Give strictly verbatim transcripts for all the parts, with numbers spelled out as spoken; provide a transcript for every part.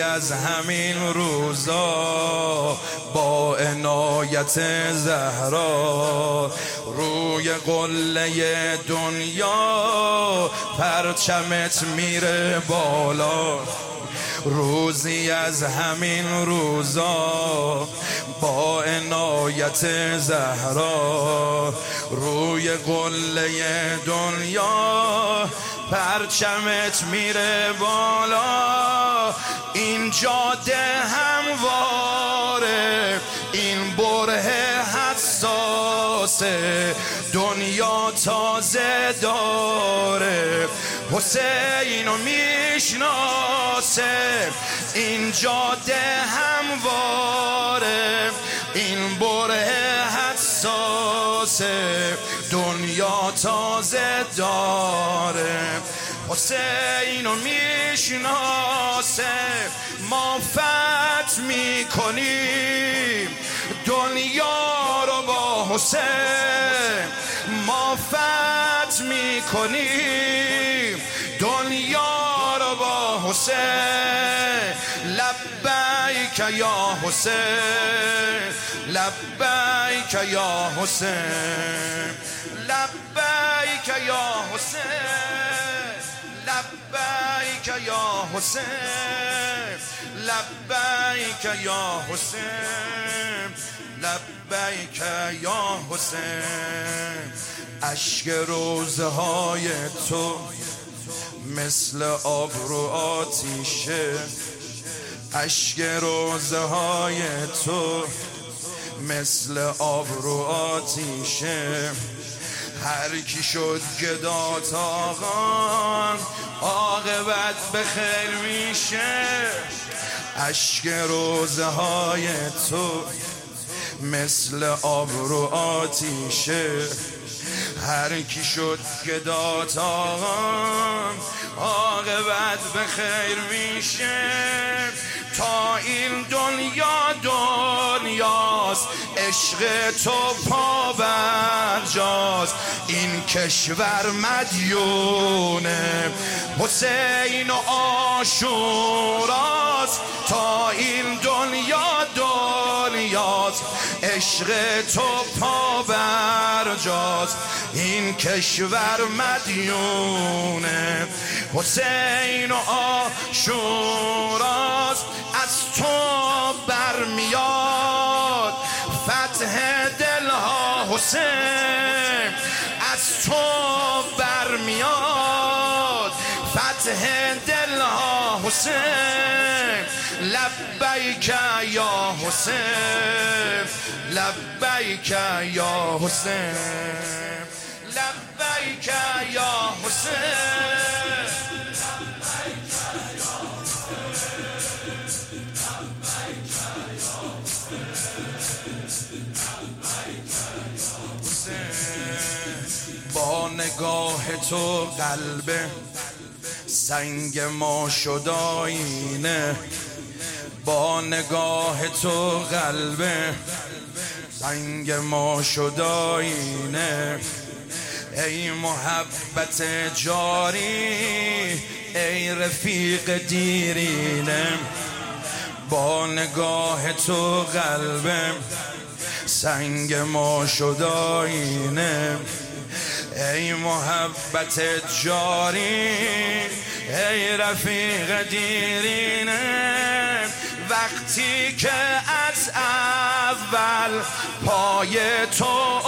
از همین روزا با عنایت زهرا روی قله دنیا پرچمت میره بالا. روزی از همین روزا با عنایت زهرا روی قله دنیا پرچمت میره بالا. این جاده همواره، این بره حساسه، دنیا تازه داره حسینو میشناسه. این جاده همواره، این بره حساسه، دنیا تازه داره حسینو میشناسه. ما فتح میکنیم دنیا رو با حسین، ما فتح میکنیم دنیا رو با حسین. لبیک یا حسین، لبیک یا حسین، لبیک یا حسین، لبیک یا حسین، لبیک یا حسین، لبیک یا حسین. اشک روزهای تو مثل آب رو آتیشه، اشک روزهای تو مثل آب رو آتیشه. هر کی شد گدا تاغان عاقبت به خیر میشه. اشک روزهای تو مثل آب رو آتیشه. هر کی شد گدا تاغان عاقبت به خیر میشه. تا این دنیا دنیاست عشق تو پابرجاست. این کشور مدیونه حسین و عاشوراست. تا این دنیا دنیاست عشق تو پابرجاست. این کشور مدیونه حسین و عاشوراست. از تو برمیاد فتح دلها حسین، از تو برمیاد فتح دلها حسین. لبیک یا حسین، لبیک یا حسین، لبیک یا حسین، با نگاه تو قلب سنگ ما شد آینه. با نگاه تو قلب سنگ ما شد آینه. ای محبت جاری، ای رفیق دیرینه. با نگاه تو قلب سنگ ما شد آینه. ای محبت جاری، ای رفیق دیرینه. وقتی که از اول پای تو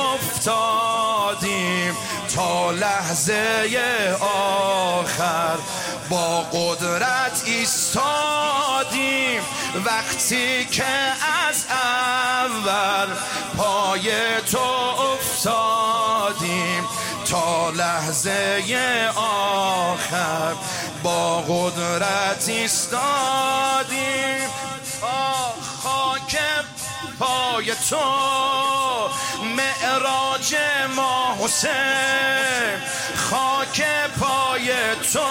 افتادیم تا لحظه آخر با قدرت ایستادیم. وقتی که از اول پای تو افتادیم تا لحظه آخر با قدرت ایستادیم. آه خاک پای تو معراج ما حسین، خاک پای تو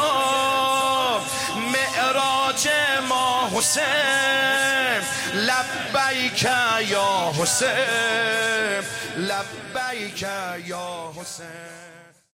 معراج ما حسین. لبیک یا حسین، لبیک یا حسین.